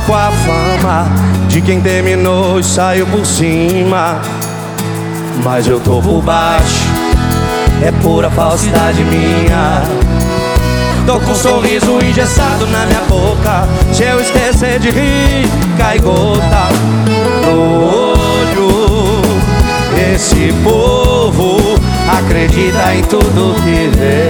com a fama de quem terminou e saiu por cima. Mas eu tô por baixo, é pura falsidade minha. Tô com um sorriso engessado na minha boca. Se eu esquecer de rir, cai gota no olho. Esse povo acredita em tudo que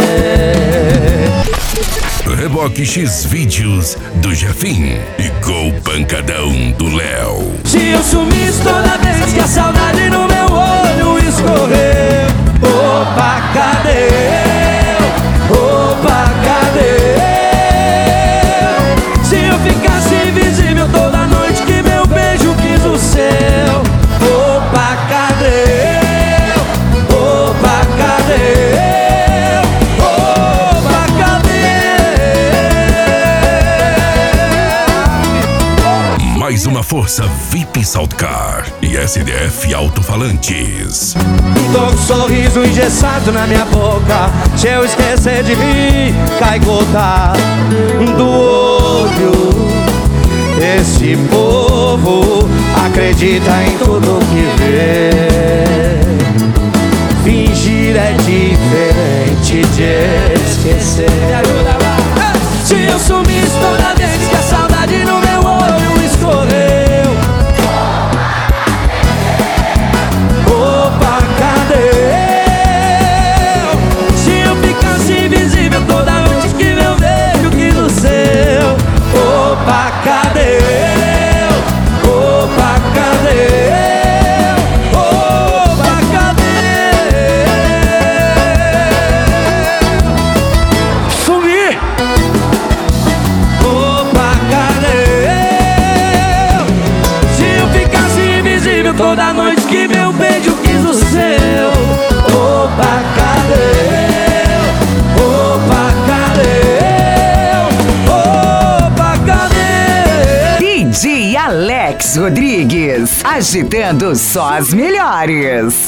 vê. Reboque X vídeos do Jefim e com o pancadão do Léo. Se eu sumisse toda vez que a saudade no meu olho escorreu, opa, cadê eu? Opa, cadê eu? Se eu ficasse invisível toda noite que meu beijo quis o céu, opa, cadê eu? Opa, cadê eu? Opa, cadê? Mais uma força VIP Saltcar e SDF Alto-Falantes. Tô com um sorriso engessado na minha boca. Se eu esquecer de rir, cai gota do olho. Esse povo acredita em tudo que vê. Fingir é diferente de esquecer. Me ajuda lá. Se eu sumisse toda vez que a saudade no meu olho escorreu, opa, cadê eu? Se eu ficasse invisível toda noite que meu beijo quis o seu, opa, cadê eu? Opa, cadê eu? Opa, cadê? Sumi! Opa, cadê eu? Se eu ficasse invisível toda noite que meu beijo quis o seu, opa, cadê eu? Opa, cadê eu? Opa, cadê? DJ Alex Rodrigues, agitando só as melhores.